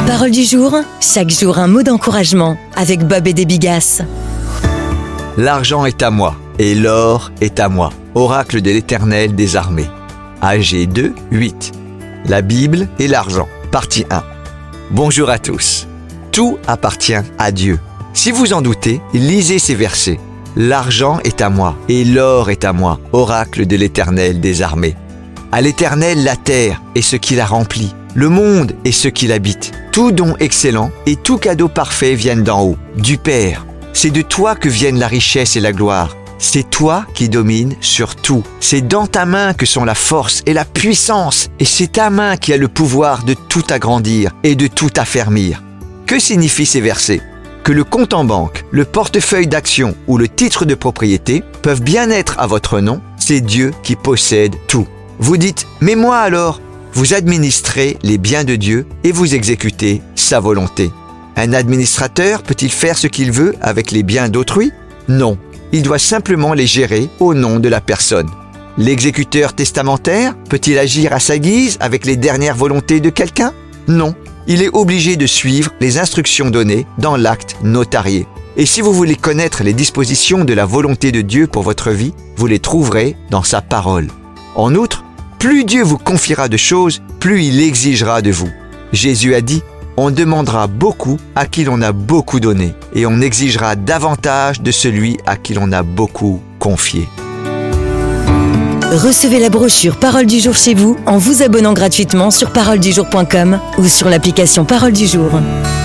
Parole du jour, chaque jour un mot d'encouragement avec Bob et des Bigasses. L'argent est à moi et l'or est à moi. Oracle de l'Éternel des armées. AG 2, 8. La Bible et l'argent. Partie 1. Bonjour à tous. Tout appartient à Dieu. Si vous en doutez, lisez ces versets. L'argent est à moi et l'or est à moi. Oracle de l'Éternel des armées. À l'Éternel la terre et ce qui la remplit, le monde et ce qui l'habite. Tout don excellent et tout cadeau parfait viennent d'en haut, du Père. C'est de toi que viennent la richesse et la gloire. C'est toi qui domines sur tout. C'est dans ta main que sont la force et la puissance. Et c'est ta main qui a le pouvoir de tout agrandir et de tout affermir. Que signifient ces versets ? Que le compte en banque, le portefeuille d'action ou le titre de propriété peuvent bien être à votre nom. C'est Dieu qui possède tout. Vous dites « Mais moi alors ?» Vous administrez les biens de Dieu et vous exécutez sa volonté. Un administrateur peut-il faire ce qu'il veut avec les biens d'autrui ? Non, il doit simplement les gérer au nom de la personne. L'exécuteur testamentaire peut-il agir à sa guise avec les dernières volontés de quelqu'un ? Non, il est obligé de suivre les instructions données dans l'acte notarié. Et si vous voulez connaître les dispositions de la volonté de Dieu pour votre vie, vous les trouverez dans sa parole. En outre, plus Dieu vous confiera de choses, plus il exigera de vous. Jésus a dit « On demandera beaucoup à qui l'on a beaucoup donné, et on exigera davantage de celui à qui l'on a beaucoup confié. » Recevez la brochure Parole du jour chez vous en vous abonnant gratuitement sur paroledujour.com ou sur l'application Parole du jour.